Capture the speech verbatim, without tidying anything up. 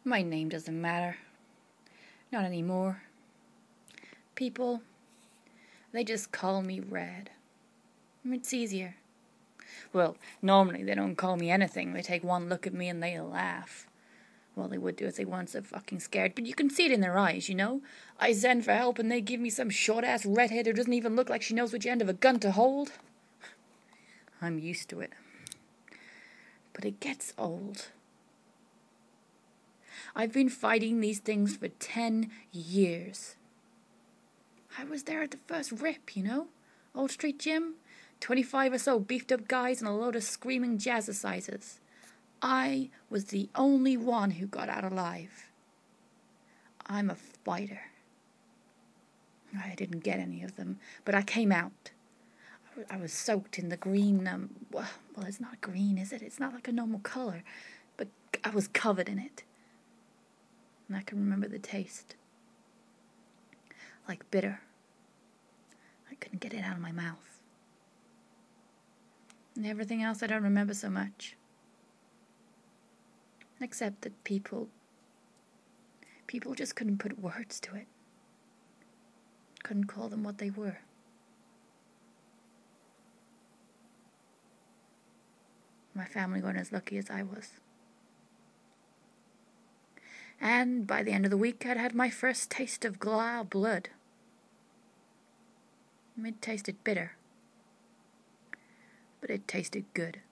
My name doesn't matter. Not anymore. People, they just call me Red. It's easier. Well, normally they don't call me anything. They take one look at me and they laugh. Well, they would do if they weren't so fucking scared, but you can see it in their eyes, you know? I send for help and they give me some short-ass redhead who doesn't even look like she knows which end of a gun to hold. I'm used to it. But it gets old. I've been fighting these things for ten years. I was there at the first rip, you know? Old Street Gym. Twenty-five or so beefed-up guys and a load of screaming jazzercisers. I was the only one who got out alive. I'm a fighter. I didn't get any of them, but I came out. I was soaked in the green, um, well, well, it's not green, is it? It's not like a normal color, but I was covered in it. And I can remember the taste. Like bitter. I couldn't get it out of my mouth. And everything else I don't remember so much. Except that people, people just couldn't put words to it. Couldn't call them what they were. My family weren't as lucky as I was. And by the end of the week, I'd had my first taste of Glau blood. It tasted bitter, but it tasted good.